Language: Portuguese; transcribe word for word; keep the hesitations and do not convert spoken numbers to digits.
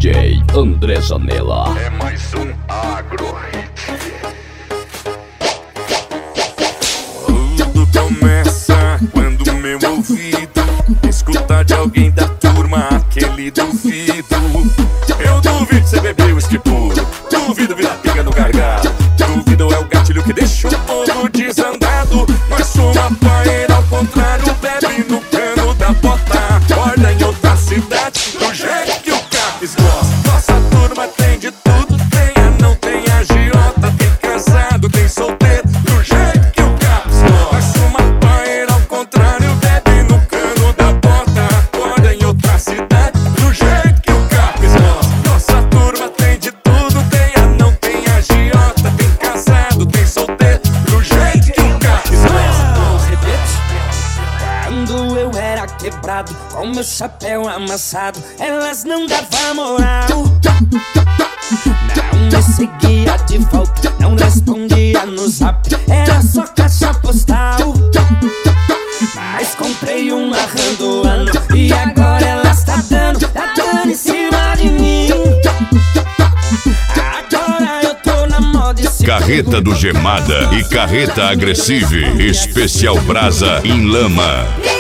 J André Janela. É mais um Agro Hit. Tudo começa quando meu ouvido escuta de alguém da turma aquele duvido. Eu duvido cê beber whisky puro, duvido virar pinga no gargalo, duvido é o gatilho que deixa o povo desandado. Nós somos a paeira ao contrário, bebe no cano da bota, acorda em outra cidade, do jeito que o Capes gosta. Nossa turma tem de tudo, tem a não tem agiota, tem casado, tem solteiro, do jeito que o Capes gosta. Nós somos a paeira ao contrário, bebe no cano da bota, acorda em outra cidade, do jeito que o Capes gosta. Nossa turma tem de tudo, tem a não tem agiota, tem casado, tem solteiro, do jeito que o Capes gosta. Quando eu era quebrado, com meu chapéu amassado, elas não davam moral. Não me seguia de volta, não respondia no zap, era só caixa postal. Mas comprei uma Randoano e agora ela está dando, tá dando em cima de mim. Agora eu tô na moda e Carreta do Gemada e Carreta Agressive, especial brasa em lama.